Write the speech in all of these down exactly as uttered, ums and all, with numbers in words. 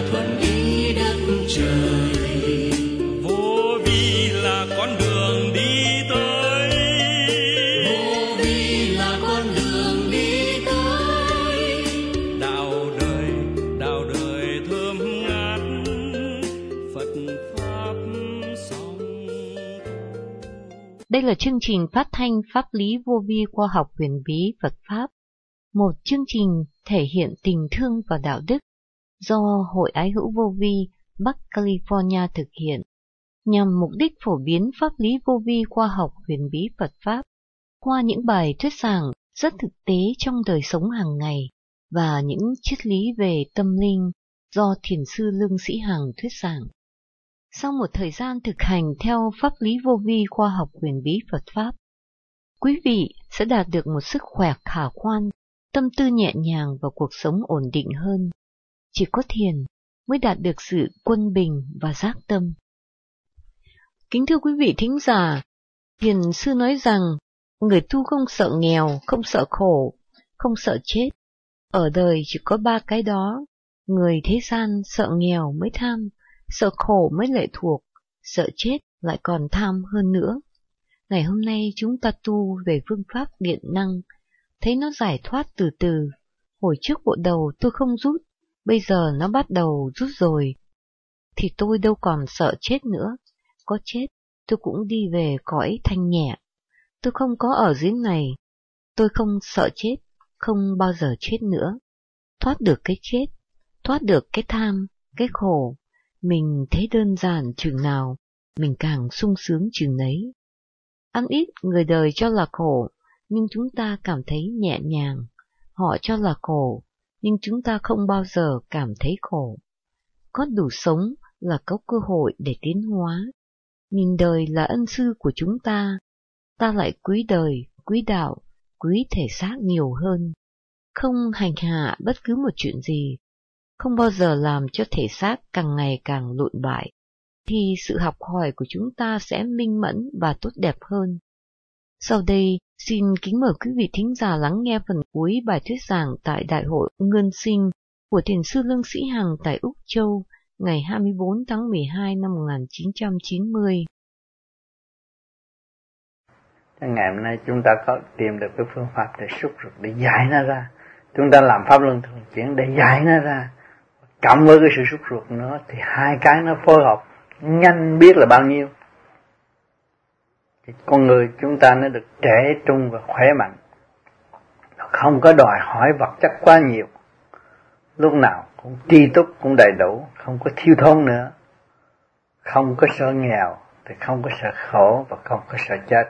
thuận ý đất trời. Vô vi là con đường đi tới, Vô vi là con đường đi tới. đạo đời, đạo đời thơm ngát, Phật pháp song thu. Đây là chương trình phát thanh Pháp lý vô vi khoa học huyền bí Phật Pháp, một chương trình thể hiện tình thương và đạo đức do Hội Ái Hữu Vô Vi Bắc California thực hiện, nhằm mục đích phổ biến pháp lý vô vi khoa học huyền bí Phật Pháp qua những bài thuyết giảng rất thực tế trong đời sống hàng ngày và những triết lý về tâm linh do Thiền sư Lương Sĩ Hằng thuyết giảng. Sau một thời gian thực hành theo pháp lý vô vi khoa học huyền bí Phật Pháp, quý vị sẽ đạt được một sức khỏe khả quan, tâm tư nhẹ nhàng và cuộc sống ổn định hơn. Chỉ có thiền mới đạt được sự quân bình và giác tâm. Kính thưa quý vị thính giả, Thiền sư nói rằng người tu không sợ nghèo, không sợ khổ, không sợ chết. Ở đời chỉ có ba cái đó. Người thế gian sợ nghèo mới tham, sợ khổ mới lệ thuộc, sợ chết lại còn tham hơn nữa. Ngày hôm nay chúng ta tu về phương pháp điện năng, thấy nó giải thoát từ từ. Hồi trước bộ đầu tôi không rút, bây giờ nó bắt đầu rút rồi. Thì tôi đâu còn sợ chết nữa. Có chết, tôi cũng đi về cõi thanh nhẹ. Tôi không có ở dưới này. Tôi không sợ chết, không bao giờ chết nữa. Thoát được cái chết, thoát được cái tham, cái khổ. Mình thấy đơn giản chừng nào, mình càng sung sướng chừng nấy. Ăn ít người đời cho là khổ, nhưng chúng ta cảm thấy nhẹ nhàng. Họ cho là khổ, nhưng chúng ta không bao giờ cảm thấy khổ. Có đủ sống là có cơ hội để tiến hóa. Nhìn đời là ân sư của chúng ta, ta lại quý đời, quý đạo, quý thể xác nhiều hơn. Không hành hạ bất cứ một chuyện gì, không bao giờ làm cho thể xác càng ngày càng lụn bại, thì sự học hỏi của chúng ta sẽ minh mẫn và tốt đẹp hơn. Sau đây, xin kính mời quý vị thính giả lắng nghe phần cuối bài thuyết giảng tại Đại hội Ngân Sinh của Thiền sư Lương Sĩ Hằng tại Úc Châu, ngày hai mươi bốn tháng mười hai năm một nghìn chín trăm chín mươi. Ngày hôm nay chúng ta có tìm được cái phương pháp để xúc ruột, để giải nó ra. Chúng ta làm pháp luân thường chuyển để giải nó ra. Cộng với cái sự xúc ruột nữa thì hai cái nó phối hợp nhanh biết là bao nhiêu. Thì con người chúng ta nó được trẻ trung và khỏe mạnh, không có đòi hỏi vật chất quá nhiều, lúc nào cũng tri túc, cũng đầy đủ, không có thiếu thốn nữa, không có sợ nghèo thì không có sợ khổ và không có sợ chết.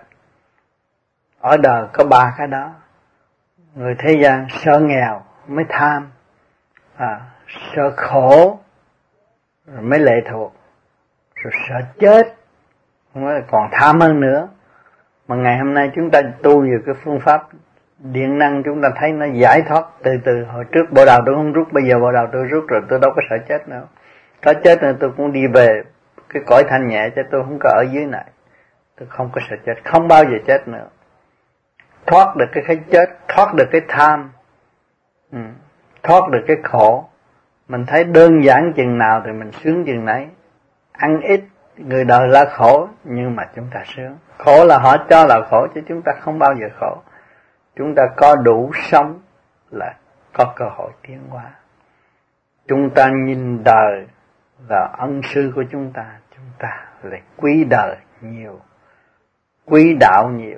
Ở đời có ba cái đó. Người thế gian sợ nghèo mới tham, à, sợ khổ rồi mới lệ thuộc, rồi sợ chết còn tham hơn nữa. Mà ngày hôm nay chúng ta tu về cái phương pháp điện năng, chúng ta thấy nó giải thoát từ từ. Hồi trước bộ đầu tôi không rút, bây giờ bộ đầu tôi rút rồi, tôi đâu có sợ chết nữa. Có chết nữa tôi cũng đi về cái cõi thanh nhẹ, chứ tôi không có ở dưới này. Tôi không có sợ chết, không bao giờ chết nữa. Thoát được cái cái chết, thoát được cái tham, ừ, thoát được cái khổ. Mình thấy đơn giản chừng nào thì mình sướng chừng nấy. Ăn ít, người đời là khổ, nhưng mà chúng ta sướng. Khổ là họ cho là khổ, chứ chúng ta không bao giờ khổ. Chúng ta có đủ sống là có cơ hội tiến hóa. Chúng ta nhìn đời là ân sư của chúng ta, chúng ta lại quý đời nhiều, quý đạo nhiều,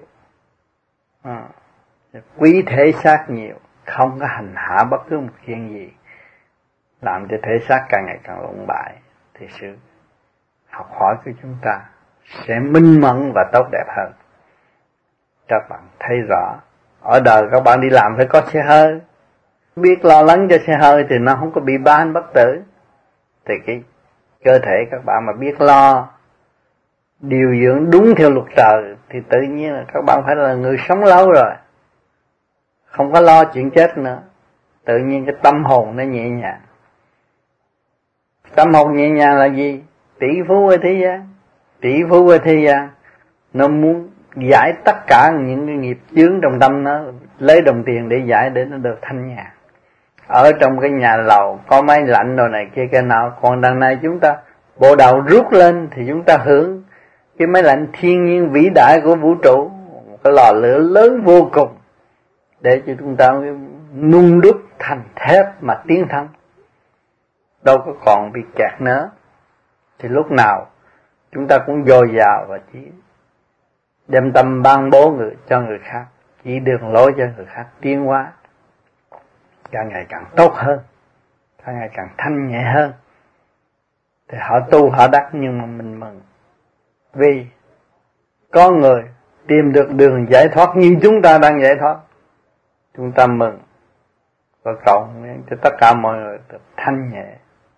à, quý thể xác nhiều, không có hành hạ bất cứ một chuyện gì làm cho thể xác càng ngày càng lụng bại, thì sự học hỏi của chúng ta sẽ minh mẫn và tốt đẹp hơn. Các bạn thấy rõ, ở đời các bạn đi làm phải có xe hơi, biết lo lắng cho xe hơi thì nó không có bị ban bất tử. Thì cái cơ thể các bạn mà biết lo, điều dưỡng đúng theo luật trời, thì tự nhiên là các bạn phải là người sống lâu rồi, không có lo chuyện chết nữa. Tự nhiên cái tâm hồn nó nhẹ nhàng. Tâm hồn nhẹ nhàng là gì? Tỷ phú ở thế gian. Tỷ phú ở thế gian nó muốn giải tất cả những cái nghiệp chướng trong tâm nó, lấy đồng tiền để giải để nó được thanh nhàn. ở trong cái nhà lầu có máy lạnh đồ này kia cái nào, còn đằng này chúng ta bộ đầu rút lên thì chúng ta hưởng cái máy lạnh thiên nhiên vĩ đại của vũ trụ, một cái lò lửa lớn vô cùng để cho chúng ta nung đúc thành thép mà tiến thắng, đâu có còn bị kẹt nữa. Thì lúc nào chúng ta cũng dồi dào và chỉ đem tâm ban bố người cho người khác, chỉ đường lối cho người khác tiến hóa càng ngày càng tốt hơn, càng ngày càng thanh nhẹ hơn. Thì họ tu họ đắc, nhưng mà mình mừng vì có người tìm được đường giải thoát như chúng ta đang giải thoát. Chúng ta mừng và cầu nguyện cho tất cả mọi người được thanh nhẹ.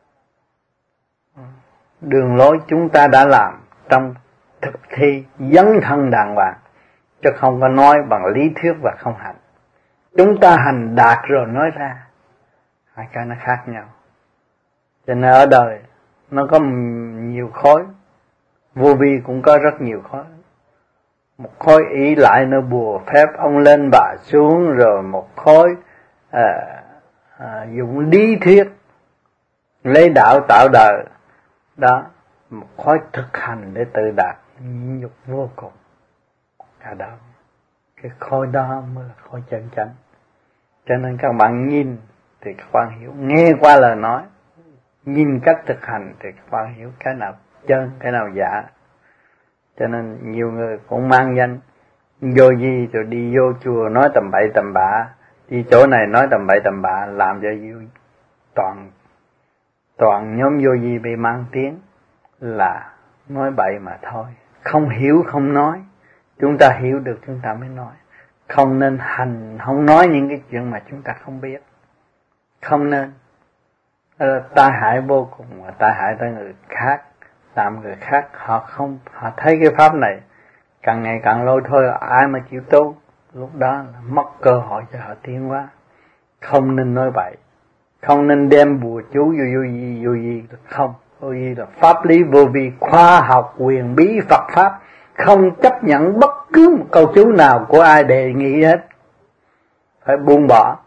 Đường lối chúng ta đã làm trong thực thi dấn thân đàng hoàng, chứ không có nói bằng lý thuyết và không hành. Chúng ta hành đạt rồi nói ra, hai cái nó khác nhau. Cho nên ở đời nó có nhiều khối, vô vi cũng có rất nhiều khối. Một khối ý lại nó bùa phép ông lên bà xuống, rồi một khối à, à, dùng lý thuyết lấy đạo tạo đời đó, một khối thực hành để tự đạt nhịn nhục vô cùng. Cả đó, cái khối đó mới là khối chân chánh. Cho nên các bạn nhìn thì các bạn hiểu, nghe qua lời nói, nhìn cách thực hành thì các bạn hiểu cái nào chân, cái nào giả. Cho nên nhiều người cũng mang danh vô vi rồi đi vô chùa nói tầm bậy tầm bạ, đi chỗ này nói tầm bậy tầm bạ, làm cho toàn toàn nhóm vô vi bị mang tiếng là nói bậy mà thôi. Không hiểu không nói, chúng ta hiểu được chúng ta mới nói. Không nên hành, không nói những cái chuyện mà chúng ta không biết. Không nên. Tai hại vô cùng, và tai hại tới người khác, làm người khác họ không, họ thấy cái pháp này càng ngày càng lôi thôi, ai mà chịu tu, lúc đó là mất cơ hội cho họ tiến hóa. Không nên nói bậy, không nên đem bùa chú vô vô gì vô gì, không, vô gì là pháp lý vô vi, khoa học quyền bí Phật pháp, không chấp nhận bất cứ một câu chú nào của ai đề nghị hết, phải buông bỏ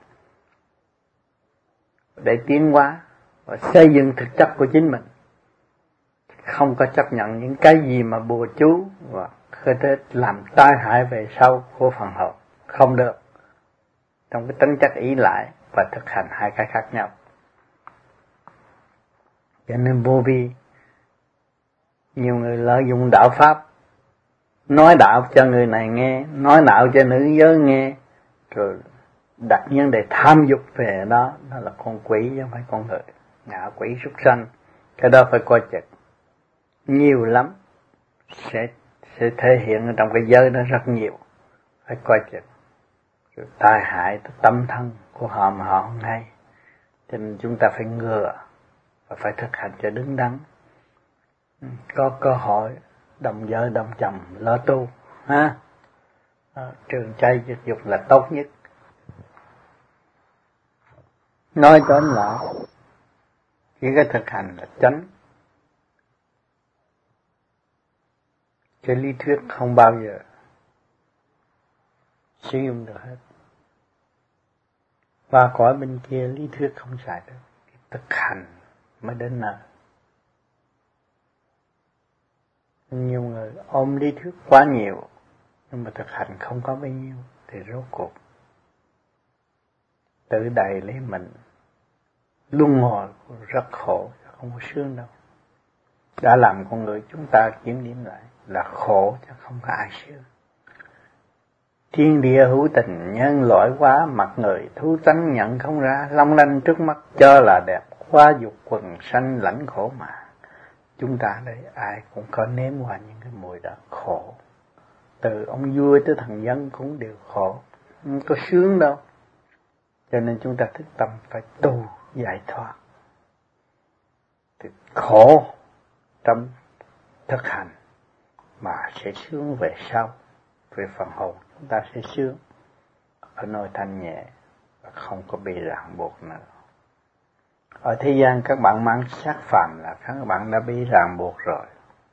để tiến hóa và xây dựng thực chất của chính mình. Không có chấp nhận những cái gì mà bùa chú và có thể làm tai hại về sau của phần hồn, không được. Trong cái tính chất ý lại và thực hành hai cái khác nhau. Cho nên vô vi, nhiều người lợi dụng đạo pháp, nói đạo cho người này nghe, nói đạo cho nữ giới nghe, rồi đặt vấn đề tham dục về đó, đó là con quỷ chứ không phải con người, ngạ quỷ súc sanh. Cái đó phải coi chừng, nhiều lắm, sẽ sẽ thể hiện ở trong cái giới đó rất nhiều, phải coi chừng. Rồi tai hại tới tâm thân của họ mà họ không hay. Cho nên chúng ta phải ngừa và phải thực hành cho đứng đắn. Có cơ hội đồng vợ đồng chồng lo tu ha. À, trường trai dục dục là tốt nhất. Nói tóm lại, chỉ cái thực hành là chánh. Cái lý thuyết không bao giờ sử dụng được hết. Và cõi bên kia lý thuyết không xài được, thực hành mới đến nơi. Nhiều người ôm lý thuyết quá nhiều, nhưng mà thực hành không có bao nhiêu, thì rốt cuộc tự đầy lấy mình, luân hồi rất khổ, không có sướng đâu. Đã làm con người chúng ta kiểm điểm lại là khổ chứ không có ai sướng. Thiên địa hữu tình, nhân loại quá, mặt người thú tánh nhận không ra, long lanh trước mắt cho là đẹp, quá dục quần sanh lãnh khổ mà. Chúng ta đây ai cũng có nếm qua những cái mùi đó khổ. Từ ông vua tới thằng dân cũng đều khổ, không có sướng đâu. Cho nên chúng ta thức tâm phải tu giải thoát. Thì khổ trong thực hành mà sẽ sướng về sau, về phần hồn chúng ta sẽ sướng ở nơi thanh nhẹ và không có bị ràng buộc nữa. Ở thế gian các bạn mang xác phàm là các bạn đã bị ràng buộc rồi,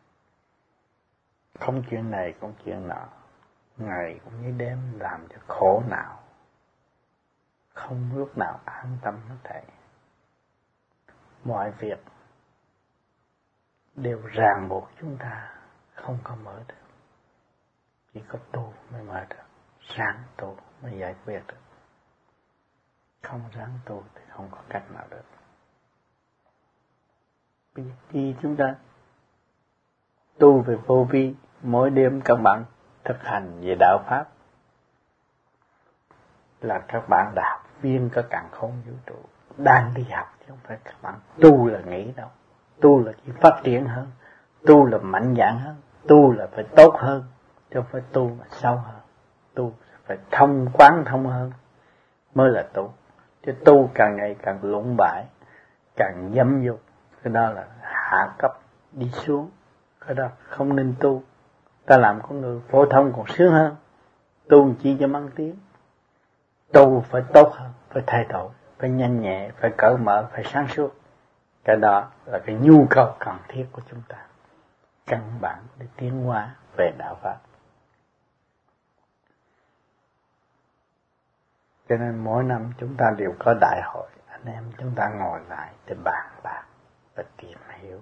không chuyện này cũng chuyện nọ, ngày cũng như đêm làm cho khổ não, không lúc nào an tâm hết thảy. Mọi việc đều ràng buộc chúng ta, không có mở được. Chỉ có tu mới mở được, ráng tu mới giải quyết được. Không ráng tu thì không có cách nào được. Bây giờ khi chúng ta tu về vô vi, mỗi đêm các bạn thực hành về đạo Pháp là các bạn đã học viên có càn khôn vũ trụ, đang đi học chứ không phải các bạn tu là nghĩ đâu. Tu là chỉ phát triển hơn, tu là mạnh dạn hơn, tu là phải tốt hơn, chứ không phải tu mà sâu hơn. Tu phải thông quán thông hơn mới là tu. Chứ tu càng ngày càng lũng bại, càng dâm dục, cái đó là hạ cấp đi xuống. Cái đó không nên tu. Ta làm con người phổ thông còn sướng hơn. Tu chỉ cho mang tiếng. Tu phải tốt hơn, phải thay đổi, phải nhanh nhẹ, phải cởi mở, phải sáng suốt. Cái đó là cái nhu cầu cần thiết của chúng ta, căn bản để tiến hóa về đạo Pháp. Cho nên mỗi năm chúng ta đều có đại hội, anh em chúng ta ngồi lại để bàn bạc và tìm hiểu.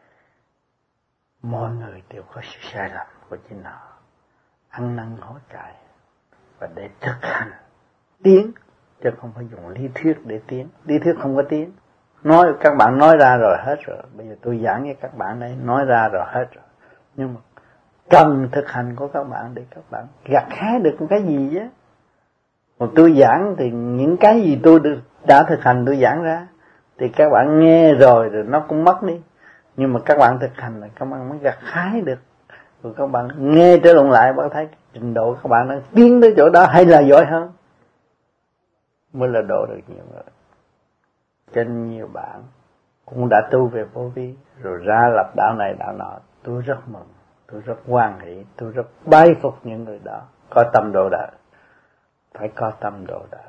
Mỗi người đều có sự sai lầm của chính họ, ăn năn hối cải và để thực hành tiến, chứ không phải dùng lý thuyết để tiến. Lý thuyết không có tiến. Nói các bạn nói ra rồi hết rồi. Bây giờ tôi giảng với các bạn đây, nói ra rồi hết rồi. Nhưng mà cần thực hành của các bạn để các bạn gặt hái được cái gì chứ. Mà tôi giảng thì những cái gì tôi được, đã thực hành tôi giảng ra thì các bạn nghe rồi rồi nó cũng mất đi. Nhưng mà các bạn thực hành là các bạn mới gặt hái được. Rồi các bạn nghe trở lộn lại, bạn thấy trình độ các bạn đang tiến tới chỗ đó hay là giỏi hơn, mới là độ được nhiều người. Cho nên nhiều bạn cũng đã tu về vô vi rồi ra lập đạo này đạo nọ. Tôi rất mừng, tôi rất hoan hỷ, tôi rất bái phục những người đó có tâm độ đời. Phải có tâm độ đời.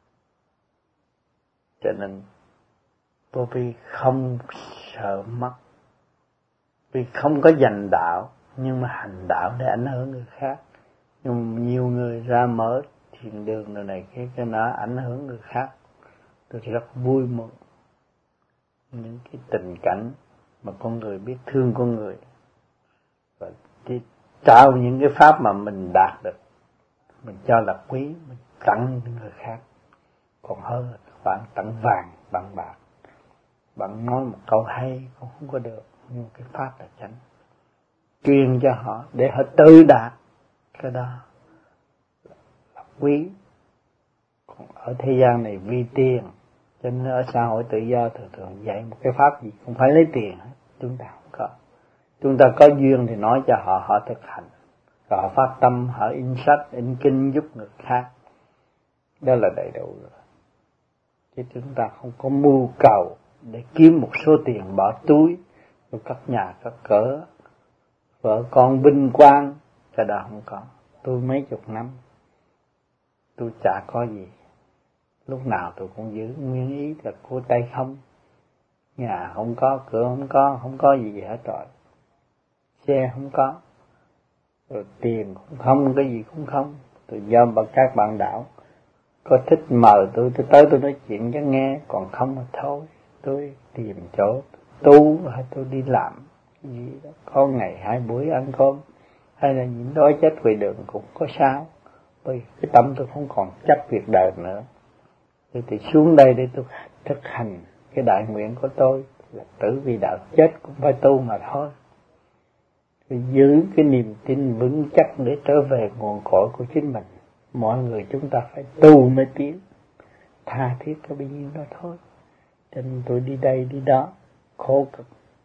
Cho nên vô vi không sợ mất, vì không có giành đạo nhưng mà hành đạo để ảnh hưởng người khác. Nhưng nhiều người ra mở thiền đường rồi này cái cái nó ảnh hưởng người khác. Tôi rất vui mừng những cái tình cảnh mà con người biết thương con người và trao những cái pháp mà mình đạt được, mình cho là quý, mình tặng những người khác. Còn hơn là các bạn tặng vàng bằng bạc. Bạn nói một câu hay cũng không có được, nhưng cái pháp là chánh. Truyền cho họ để họ tự đạt, cái đó là quý. Còn ở thế gian này vì tiền, cho nên ở xã hội tự do thường thường dạy một cái pháp gì không phải lấy tiền hết. Chúng ta không có. Chúng ta có duyên thì nói cho họ, họ thực hành. Rồi họ phát tâm, họ in sách, in kinh giúp người khác. Đó là đầy đủ rồi. Chứ chúng ta không có mưu cầu để kiếm một số tiền bỏ túi, rồi cất nhà, cất cửa, vợ con vinh quang, cái đó không có. Tôi mấy chục năm, tôi chả có gì. Lúc nào tôi cũng giữ nguyên ý là của tay không. Nhà không có, cửa không có, không có gì hết rồi. Xe không có, rồi tiền cũng không, cái gì cũng không. Tôi do các bạn đạo có thích mời tôi, tôi tới tôi nói chuyện cho nghe, còn không mà thôi. Tôi tìm chỗ tu hay tôi đi làm gì đó, có ngày hai buổi ăn cơm, hay là những đói chết về đường cũng có sao. Bởi cái tâm tôi không còn chấp việc đời nữa. Tôi thì xuống đây để tôi thực hành cái đại nguyện của tôi là tử vì đạo, chết cũng phải tu mà thôi. Tôi giữ cái niềm tin vững chắc để trở về nguồn cội của chính mình. Mọi người chúng ta phải tu mới tiến, tha thiết cái bấy nhiêu đó thôi. Cho nên tôi đi đây đi đó khổ cực,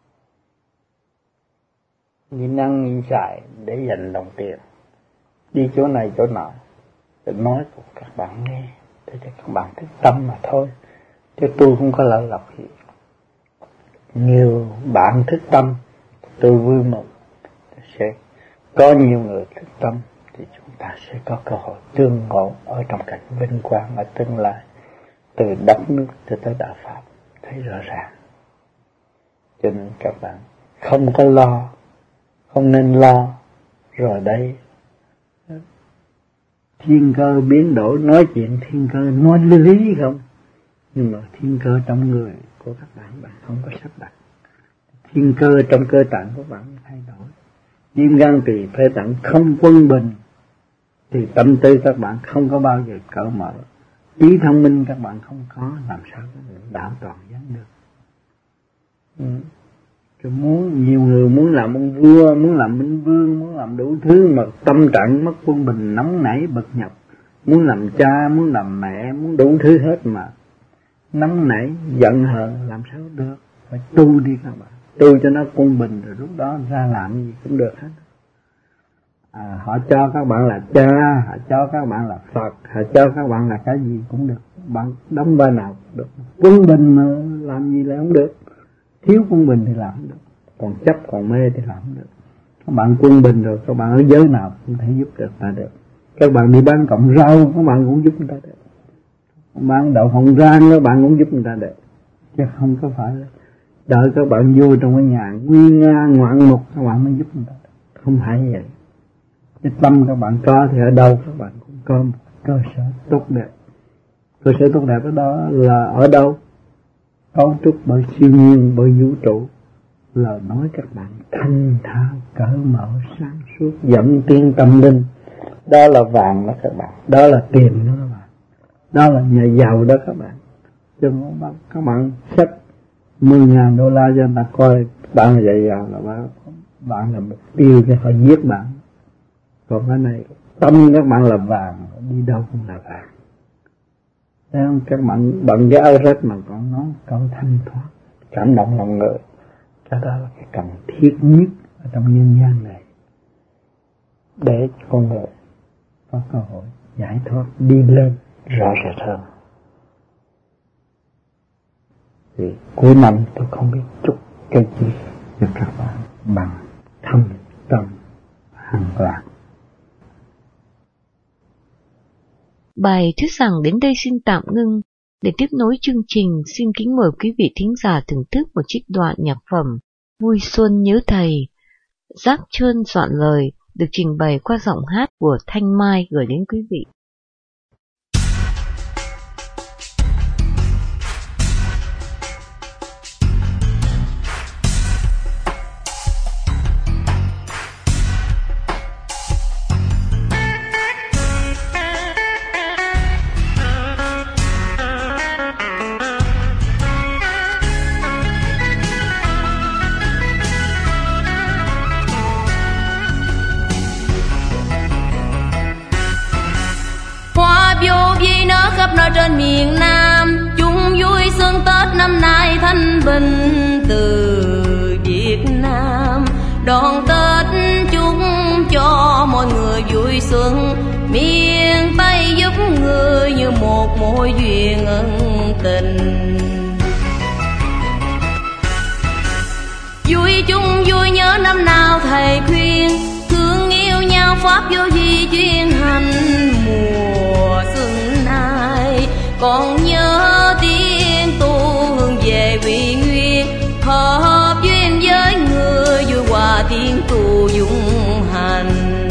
nhìn ăn nhìn xài để dành đồng tiền, đi chỗ này chỗ nọ để nói của các bạn nghe, để cho các bạn thức tâm mà thôi. Chứ tôi không có lợi lộc gì. Nhiều bạn thức tâm tôi vui mừng, sẽ có nhiều người thức tâm thì chúng ta sẽ có cơ hội tương ngộ ở trong cảnh vinh quang ở tương lai, từ đất nước cho tới đạo Pháp, thấy rõ ràng. Cho nên các bạn không có lo, không nên lo, rồi đây thiên cơ biến đổi, nói chuyện thiên cơ nói lý không, nhưng mà thiên cơ trong người của các bạn bạn không có sắp đặt. Thiên cơ trong cơ tạng của bạn thay đổi. Tim gan tỳ phế thận không quân bình thì tâm tư các bạn không có bao giờ cởi mở, trí thông minh các bạn không có, làm sao đạo toàn vấn được. Ừ. Chứ muốn nhiều người muốn làm ông vua, muốn làm minh vương, muốn làm đủ thứ mà tâm trạng mất quân bình, nóng nảy bực nhọc, muốn làm cha, muốn làm mẹ, muốn đủ thứ hết mà nóng nảy giận hờn làm sao được. Phải tu đi các bạn, tu cho nó quân bình rồi lúc đó ra làm gì cũng được hết. À, họ cho các bạn là cha, họ cho các bạn là Phật, họ cho các bạn là cái gì cũng được, bạn đóng vai nào cũng được. Quân bình mà làm gì lại không được, thiếu quân bình thì làm không được, còn chấp còn mê thì làm không được. Các bạn quân bình rồi, các bạn ở giới nào cũng thể giúp được ta được. Các bạn đi bán cọng rau, các bạn cũng giúp người ta được. Các bạn đậu hồng rang, các bạn cũng giúp người ta được. Chứ không có phải là đợi các bạn vô trong cái nhà nguy nga ngoạn mục các bạn mới giúp người ta được. Không phải vậy. Cái tâm các bạn có thì ở đâu các bạn cũng có một cơ sở tốt đẹp. Cơ sở tốt đẹp ở đó là ở đâu? Cấu trúc bởi siêu nhiên, bởi vũ trụ. Lời nói các bạn thanh thản, cởi mở, sáng suốt, dẫn tiến tâm linh. Đó là vàng đó các bạn, đó là tiền đó các bạn, đó là nhà giàu đó các bạn. Chứ không các bạn xếp mười ngàn đô la cho người ta coi bạn là nhà giàu là bạn, bạn là mục tiêu cho họ giết bạn. Còn cái này tâm các bạn là vàng, đi đâu cũng là vàng. Thấy không? Các bạn bận cái áo rách mà còn nói câu thanh thoát, cảm động lòng người. Cái đó là cái cần thiết nhất ở trong nhân gian này, để con người có cơ hội giải thoát đi lên rõ rệt hơn. Thì cuối năm tôi không biết chúc cái gì cho các bạn bằng thâm tâm hàng lạc. Bài thuyết giảng đến đây xin tạm ngưng. Để tiếp nối chương trình, xin kính mời quý vị thính giả thưởng thức một trích đoạn nhạc phẩm Vui Xuân Nhớ Thầy. Giác Trơn soạn lời, được trình bày qua giọng hát của Thanh Mai gửi đến quý vị. Khắp nơi trên miền Nam chung vui xuân Tết năm nay thanh bình từ Việt Nam. Đón Tết chúc cho mọi người vui xuân, miền Tây giúp người như một mối duyên ân tình. Vui chung vui nhớ năm nào thầy khuyên, thương yêu nhau pháp vô vi chuyên hành mùa xuân nay. Còn nhớ tiếng tu hướng về quy nguyên, hợp duyên với người vui hòa tiếng tu dung hành.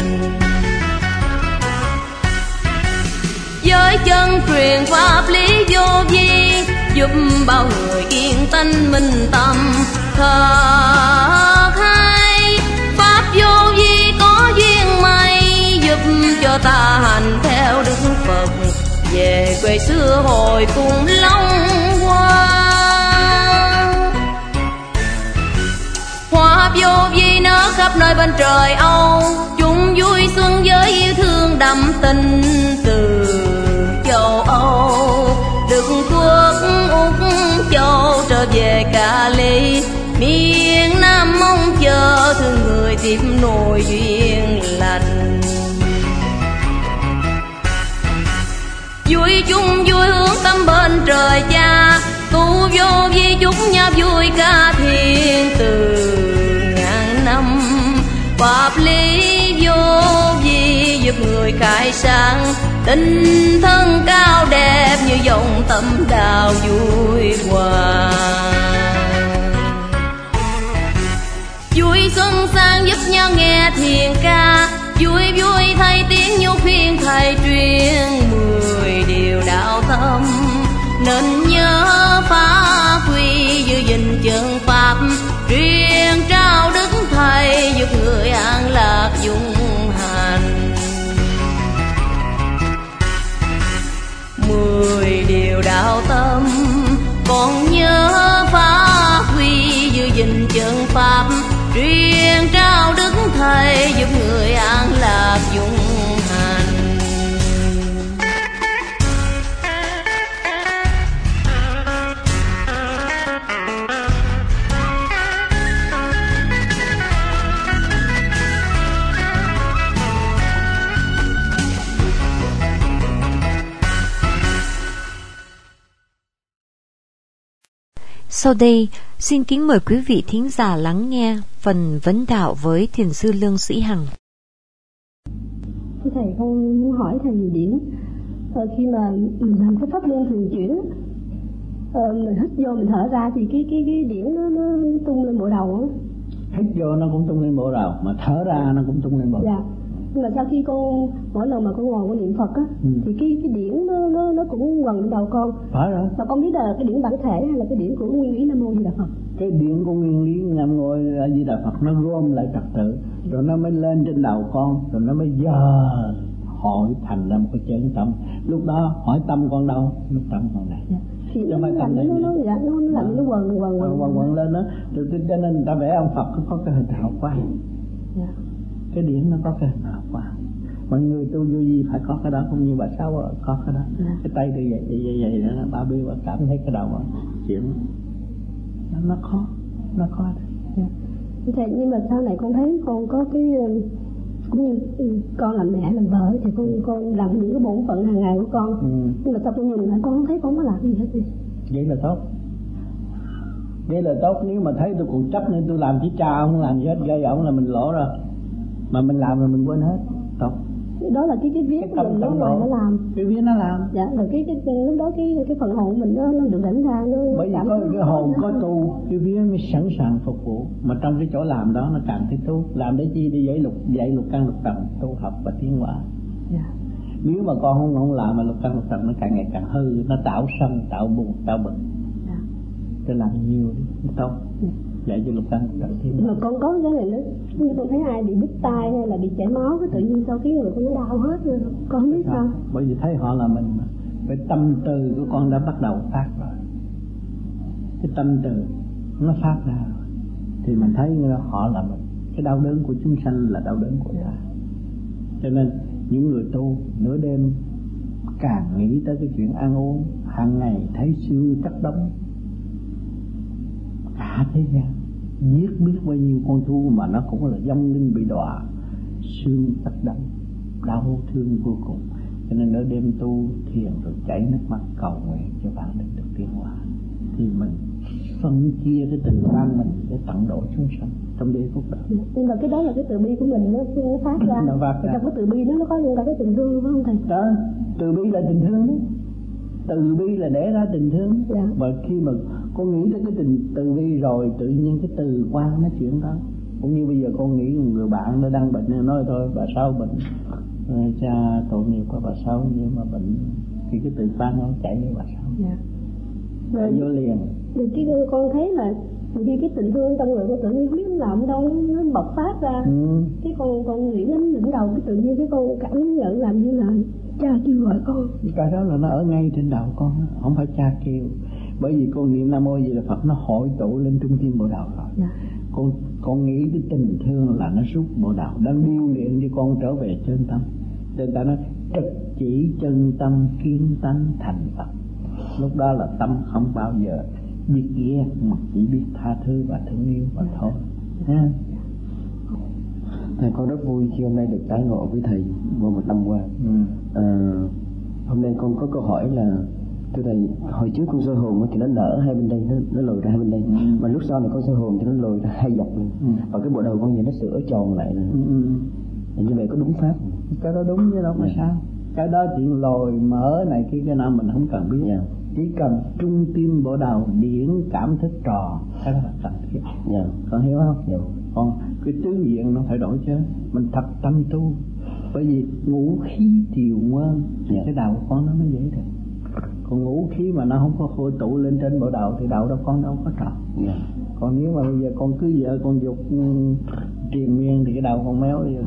Với chân truyền pháp lý vô vi, giúp bao người yên tánh minh tâm. Thật hay pháp vô vi có duyên may, giúp cho ta hành theo Đức Phật, về quê xưa hồi cùng Long Hoa. Hoa vô vi nở khắp nơi bên trời Âu, chung vui xuân với yêu thương đậm tình từ châu Âu. Đức quốc Úc châu trở về Cali, miền Nam mong chờ thương người tiếp nối duyên lành. Vui chung vui hướng tâm bên trời Cha, tu vô vi chúc nhau vui ca thiên từ ngàn năm. Pháp lý vô vi giúp người khai sáng, tinh thân cao đẹp như dòng tâm đào vui hòa. Vui xuân sang giúp nhau nghe thiền ca, vui vui thay tiếng nhu phiên thầy truyền mười điều đạo tâm, nên nhớ phá quy giữ gìn chân pháp, truyền trao đức thầy giúp người an lạc dung hành. Mười điều đạo tâm còn nhớ phá quy giữ gìn chân pháp, truyền trao đức thầy giúp người an lạc dung hành. Sau đây, xin kính mời quý vị thính giả lắng nghe phần vấn đạo với Thiền sư Lương Sĩ Hằng. Thưa Thầy, con muốn hỏi Thầy về điển. Ờ, khi mà mình làm cái pháp luân thường chuyển, ờ, mình hít vô mình thở ra thì cái cái cái điển nó nó tung lên bộ đầu á. Hít vô nó cũng tung lên bộ đầu, mà thở ra nó cũng tung lên bộ đầu. Dạ. Nhưng mà sau khi con mỗi lần mà con ngồi con niệm Phật á, ừ. thì cái cái điển nó nó nó cũng quằn lên đầu con. Phải rồi. Mà con biết là cái điển bản thể hay là cái điển của nguyên lý Nam Mô Di Đà Phật? Cái điển của nguyên lý Nam Mô Di Đà Phật nó gom lại trật tự, rồi nó mới lên trên đầu con, rồi nó mới giờ hội thành ra một cái chân tâm. Lúc đó hỏi tâm con đâu? Lúc tâm con này. Dạ. Thì nó nó làm nó nó nó dạ, nó nó làm nó quần quần quần quần quần lên đó. Rồi cho nên người ta vẽ ông Phật có cái hình hào quang. Dạ. Cái điển nó có cái hình hào quang. Mọi người tu vô vi phải có cái đó, cũng như bà Sáu có cái đó. Yeah. Cái tay thì vậy vậy vậy, vậy đó, bà Bi bà cảm thấy cái đầu chuyển nó, nó khó, nó khó. Yeah. Thế nhưng mà sau này con thấy con có cái cũng như con làm mẹ làm vợ thì con con làm những cái bổn phận hàng ngày của con. Ừ. Nhưng mà sau con nhìn lại con không thấy con có làm gì hết. Vậy là tốt. Vậy là tốt. Nếu mà thấy tôi còn chấp nên tôi làm chỉ cha không làm gì hết, gây ổng là mình lỗ rồi. Mà mình làm rồi mình quên hết. Tốt. Đó là cái cái viết của mình, nó ngoài nó làm. Cái viết nó làm. Dạ, rồi cái cái lúc đó cái cái phần hồn mình nó nó được đánh ra nó. Bởi vì có cái hồn có tu, cái viết mới sẵn sàng phục vụ. Mà trong cái chỗ làm đó nó càng thấy tu. Làm để chi? Để dạy lục dạy lục căn lục trần, tu học và tiến hóa. Dạ. Nếu mà con không không làm mà lục căn lục trần nó càng ngày càng hư, nó tạo sân, tạo buồn, tạo bệnh. Dạ. Tôi làm nhiều đi, tốt. Dạ. Dạy cho lục căn lục trần thêm. Mà con có cái này nữa, như con thấy ai bị đứt tay hay là bị chảy máu, cái tự nhiên sau cái người con nó đau hết rồi, con không biết sao. sao. Bởi vì thấy họ là mình mà, cái tâm từ của con đã bắt đầu phát rồi. Cái tâm từ nó phát ra rồi, thì mình thấy họ là mình. Cái đau đớn của chúng sanh là đau đớn của ta. Cho nên những người tu nửa đêm càng nghĩ tới cái chuyện ăn uống, hàng ngày thấy xương chất đống, cả thế gian giết biết bao nhiêu con thú mà nó cũng là vong linh bị đọa, xương chất đống, đau thương vô cùng. Cho nên nửa đêm tu thiền rồi chảy nước mắt cầu nguyện cho bạn được được tiến hóa, thì mình phân chia cái từ ban mình để tận độ chúng sanh trong giây phút đó. Nhưng mà cái đó là cái từ bi của mình nó, nó phát ra. Nó phát ra. Trong cái từ bi nó nó có luôn cả cái tình thương phải không thầy? Đó, từ bi là tình thương đó. Từ bi là để ra tình thương. Dạ. Và khi mà con nghĩ tới cái tình từ bi rồi, tự nhiên cái từ quan nó chuyển đó. Cũng như bây giờ con nghĩ một người bạn nó đang bệnh, nói thôi bà Sáu bệnh, cha tội nghiệp của bà Sáu, nhưng mà bệnh thì cái từ quan nó chạy với bà Sáu. Dạ. Rồi vô liền. Thì cái con thấy là khi cái tình thương trong người con tự nhiên không biết làm đâu nó, nó bộc phát ra. Ừ. Cái con con nghĩ đến đỉnh đầu, cái tự nhiên cái con cảm nhận làm như là cha kêu gọi con. Cái đó là nó ở ngay trên đầu con, không phải cha kêu. Bởi vì con niệm Nam Mô Di Đà Phật nó hội tụ lên trung tâm bộ đầu rồi. Dạ. Con con nghĩ cái tình thương là nó rút bộ đầu, đang điêu luyện cho con trở về chân tâm. Nên ta nói trực chỉ chân tâm kiến tánh thành Phật. Lúc đó là tâm không bao giờ biết ghét mà chỉ biết tha thứ và thương yêu và thôi. Ha. Thầy, con rất vui khi hôm nay được tái ngộ với thầy vô một năm qua. Ừ. À, hôm nay con có câu hỏi là thưa thầy, hồi trước con soi hồn thì nó nở hai bên đây, nó nó lồi ra hai bên đây, ừ. mà lúc sau này con soi hồn thì nó lồi ra hai dọc luôn, ừ. và cái bộ đầu con vậy nó sửa tròn lại là ừ. như vậy có đúng pháp? Cái đó đúng chứ đâu mà yeah. sao? Cái đó chuyện lồi mở này kia cái nào mình không cần biết. Yeah. Chỉ cần trung tim bộ đầu điển cảm thức trò, cái đó là cần thiết. Yeah. Con hiểu không? Yeah. Còn cái tứ diện nó phải đổi chứ. Mình thật tâm tu. Bởi vì ngũ khí triều ngoan thì cái đạo của con nó mới dễ được. Còn ngũ khí mà nó không có hội tụ lên trên bộ đạo thì đạo đó con đâu có trọn. Yeah. Còn nếu mà bây giờ con cứ vợ con dục um, triền miên thì cái đạo con méo đi.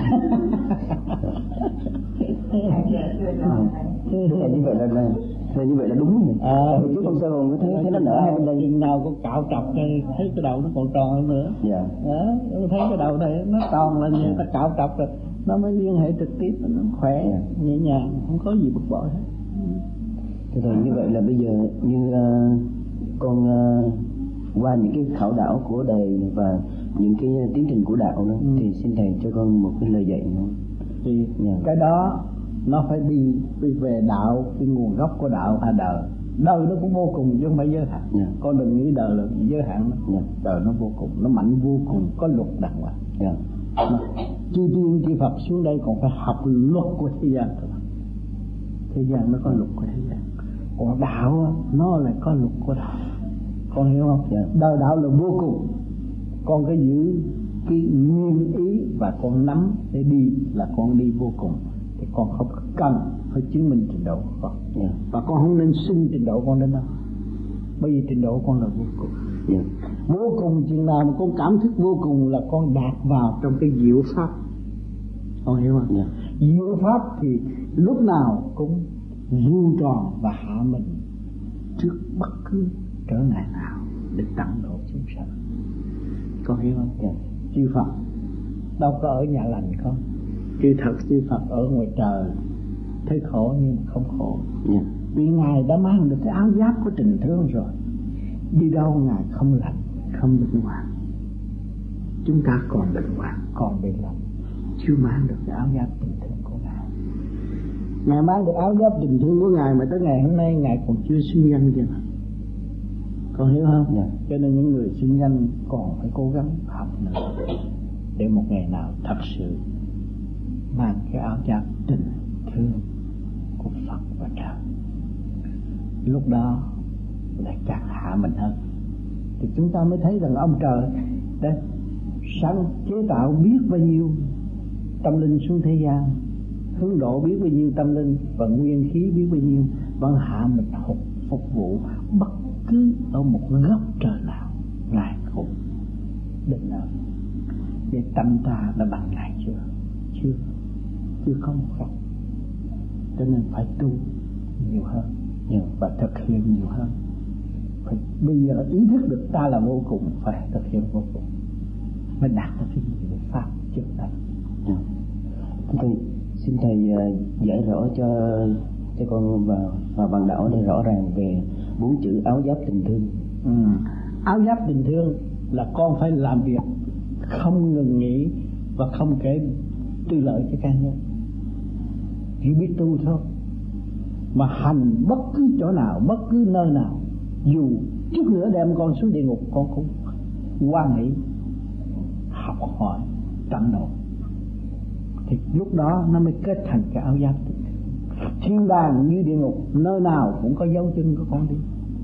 Là như vậy là, là, là như vậy là đúng rồi. À, chứ con sơ hồn có thấy thấy nó nở hai bên đây. Chừng nào có cạo trọc đây thấy cái đầu nó còn tròn hơn nữa. Dạ. Đó, thấy cái đầu này nó tròn là như ta cạo trọc rồi nó mới liên hệ trực tiếp, nó khỏe, yeah. nhẹ nhàng, không có gì bực bội hết. Thế rồi như vậy là bây giờ như uh, con uh, qua những cái khảo đảo của đời và những cái tiến trình của đạo đó, ừ. thì xin thầy cho con một cái lời dạy nữa. Thì yeah. cái đó nó phải đi, đi về đạo, cái nguồn gốc của đạo là đời. Đời nó cũng vô cùng chứ không phải giới hạn. Yeah. Con đừng nghĩ đời là giới hạn đó. Yeah. Đời nó vô cùng, nó mạnh vô cùng, có luật đàng hoàng. Yeah. Chư tiên chư Phật xuống đây còn phải học luật của thế gian thôi. Thế gian nó có luật của thế gian. Còn đạo nó lại có luật của đạo. Con hiểu không? Yeah. Đời đạo là vô cùng. Con cái giữ cái nguyên ý và con nắm để đi là con đi vô cùng. Thì con không cần phải chứng minh trình độ của con. Yeah. Và con không nên xưng trình độ con đến đâu. Bởi vì trình độ con là vô cùng. Yeah. Vô cùng chừng nào mà con cảm thức vô cùng là con đạt vào trong cái diệu pháp. Con hiểu không? Yeah. Diệu pháp thì lúc nào cũng vuông tròn và hạ mình trước bất cứ trở ngại nào để tận độ chúng sanh. Con hiểu không? Yeah. Chư Phật đâu có ở nhà lành không? Chư thật chư Phật ở ngoài trời thấy khổ nhưng mà không khổ. Yeah. Vì Ngài đã mang được cái áo giáp của tình thương rồi. Đi đâu Ngài không lạnh, không bệnh hoạn. Chúng ta còn bệnh hoạn, còn bị lạnh, chưa mang được cái áo giáp tình thương của Ngài. Ngài mang được áo giáp tình thương của Ngài mà tới ngày hôm nay Ngài còn chưa xưng danh kìa. Con hiểu không? Yeah. Cho nên những người xưng danh còn phải cố gắng học nữa để một ngày nào thật sự mang cái áo giáp tình thương của Phật và trời. Lúc đó lại càng hạ mình hơn. Thì chúng ta mới thấy rằng ông trời đã sáng chế tạo biết bao nhiêu tâm linh xuống thế gian, hướng độ biết bao nhiêu tâm linh và nguyên khí biết bao nhiêu, vẫn hạ mình phục, phục vụ bất cứ ở một góc trời nào Ngài cũng định ở. Để tâm ta đã bằng Ngài chưa? Chưa, chưa có một góc. Cho nên phải tu nhiều hơn, nhiều và thực hiện nhiều hơn. Phải bây giờ ý thức được ta là vô cùng, phải thực hiện vô cùng mới đạt được cái diệu pháp trước đây. Yeah. Thầy, xin thầy uh, giải rõ cho cho con và và bằng đạo để rõ ràng về bốn chữ áo giáp tình thương. Ừ. Áo giáp tình thương là con phải làm việc không ngừng nghỉ và không kể tư lợi cho cá nhân. Chỉ biết tu thôi. Mà hành bất cứ chỗ nào, bất cứ nơi nào, dù chút nữa đem con xuống địa ngục con cũng hoan hỷ học hỏi tận độ. Thì lúc đó nó mới kết thành cái áo giáp tình thương. Thiên đàng như địa ngục, nơi nào cũng có dấu chân của con đi.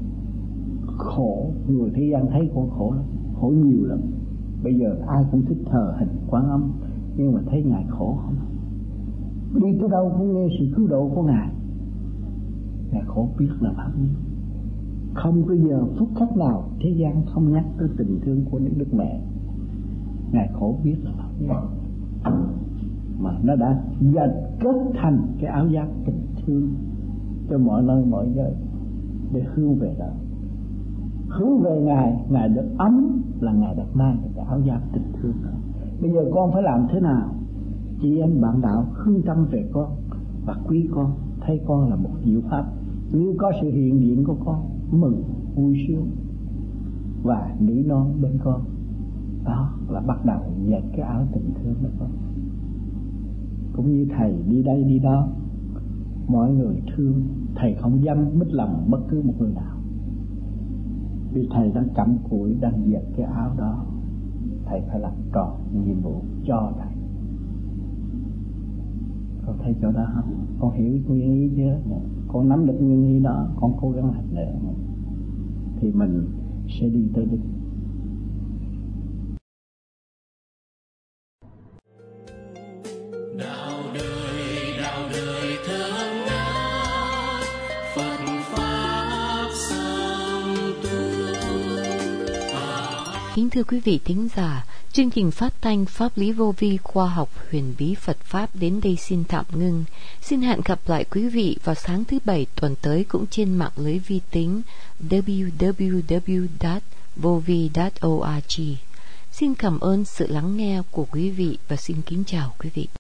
Khổ, người thế gian thấy con khổ lắm, khổ nhiều lắm. Bây giờ ai cũng thích thờ hình Quan Âm, nhưng mà thấy Ngài khổ không. Đi tới đâu cũng nghe sự cứu độ của Ngài. Ngài khổ biết là bao nhiêu. Không có giờ phút khắc nào thế gian không nhắc tới tình thương của những Đức Mẹ. Ngài khổ biết là bao nhiêu. Mà nó đã dần kết thành cái áo giáp tình thương cho mọi nơi mọi giới để hướng về đó. Hướng về Ngài, Ngài được ấm là Ngài được mang cái áo giáp tình thương đó. Bây giờ con phải làm thế nào? Chị em bạn đạo hướng tâm về con và quý con, thấy con là một diệu pháp. Nếu có sự hiện diện của con, mừng, vui sướng và nỉ non bên con. Đó là bắt đầu dệt cái áo tình thương đó con. Cũng như Thầy đi đây đi đó, mọi người thương, Thầy không dám mít lòng bất cứ một người nào. Vì Thầy đang cặm cụi, đang dệt cái áo đó, Thầy phải làm tròn nhiệm vụ cho Thầy. Con thấy chỗ đó không? Con hiểu nguyên ý chưa? Con nắm được nguyên ý đó, con cố gắng hành nữa thì mình sẽ đi tới đích. Kính thưa quý vị thính giả, chương trình phát thanh Pháp lý vô vi khoa học huyền bí Phật Pháp đến đây xin tạm ngưng. Xin hẹn gặp lại quý vị vào sáng thứ Bảy tuần tới cũng trên mạng lưới vi tính w w w chấm vovi chấm org. Xin cảm ơn sự lắng nghe của quý vị và xin kính chào quý vị.